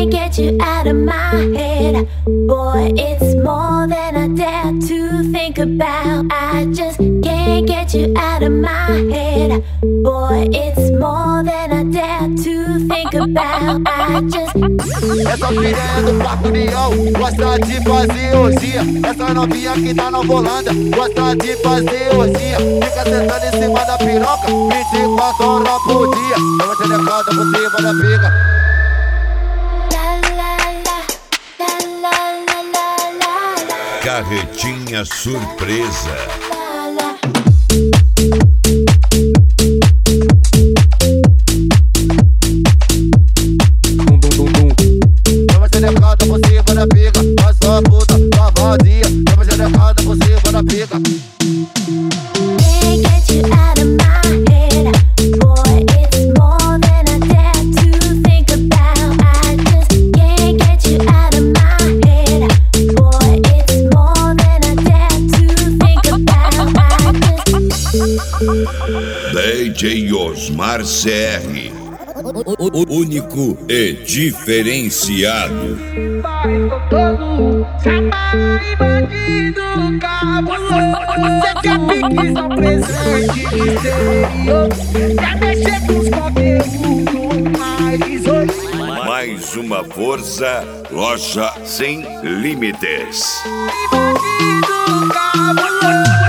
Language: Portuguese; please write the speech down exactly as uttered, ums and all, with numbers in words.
can't get you out of my head. Boy, it's more than I dare to think about. I just can't get you out of my head. Boy, it's more than I dare to think about. I just. Essa piranha do Parque União gosta de fazer orgia. Essa novinha que tá na Holanda gosta de fazer orgia. Fica sentando em cima da piroca vinte e quatro horas por dia. Toma telecada por cima da pica. Carretinha surpresa. Toma telecada por cima da pica. Faz sua puta, sua vazia. Toma telecada por cima da pica. Can't get you out of my head. Boy, it's more than I dare to think about. I just can't get you out of my head. Boy, it's more than I dare to think about. I just. D J Osmar C R, o único e diferenciado. Vai todo, chama e bandido, cabuloso. Você quer pique, só presente exterior. Quer mexer com os conteúdos mais hoje. Mais uma força, loja sem limites. Bandido, cabuloso.